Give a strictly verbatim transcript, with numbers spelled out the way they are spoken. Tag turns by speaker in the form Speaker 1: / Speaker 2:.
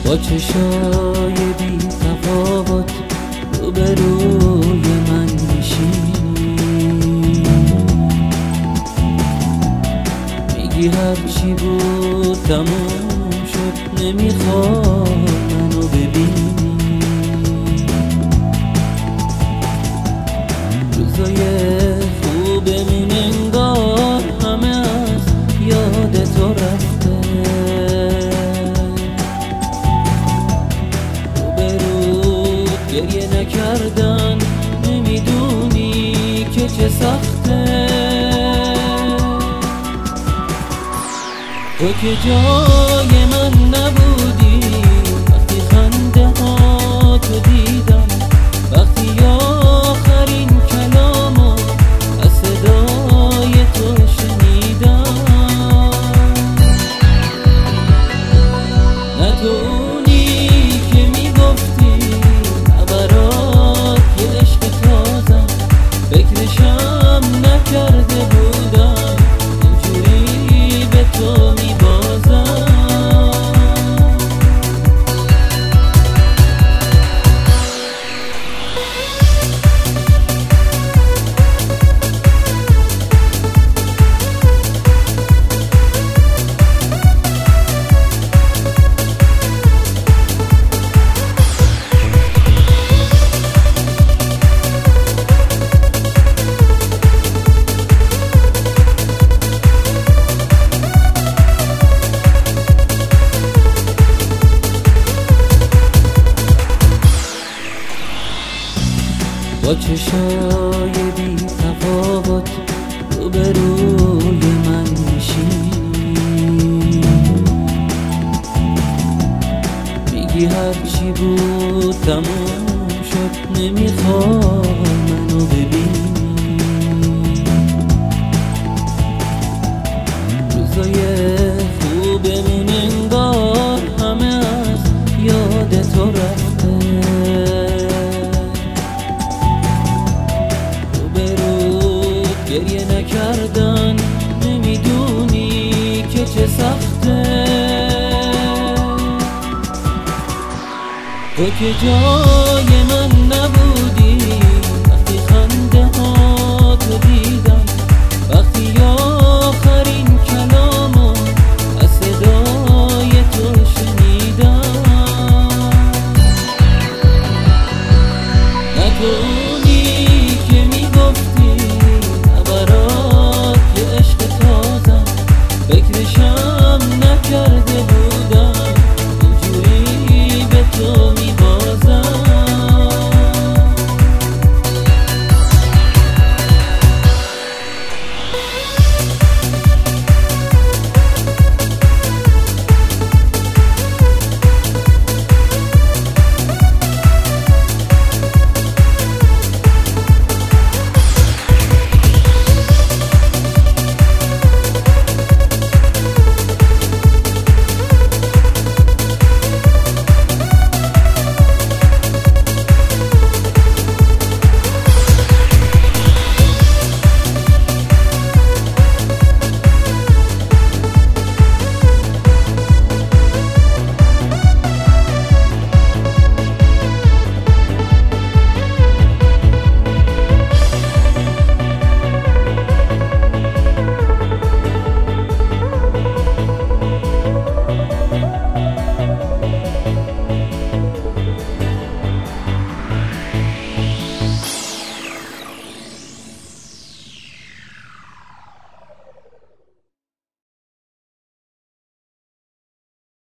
Speaker 1: با چشای بی تفاوت روبروی من میشینی، میگی هرچی بود تموم شد، نمیخوای منو ببینی. روزای خوبمون انگار همه از یاد تو رفته، گریه نکردن نمیدونی که چه سخته. تو که جای من نبودی وقتی خنده ها تو دیدم، وقتی آخرین کلامو از صدای تو شنیدم. نه تو اونی که میگفتی فکرشم نکرده بودم اینجوری به تو میبازم. با چشای بی تفاوت روبروی من میشینی، میگی هرچی بود تموم شد، نمیخوای منو ببینی. روزای خوبمون انگار همه از یاد تو رفته، گریه نکردن نمیدونی که چه سخته. تو که جای من نبودی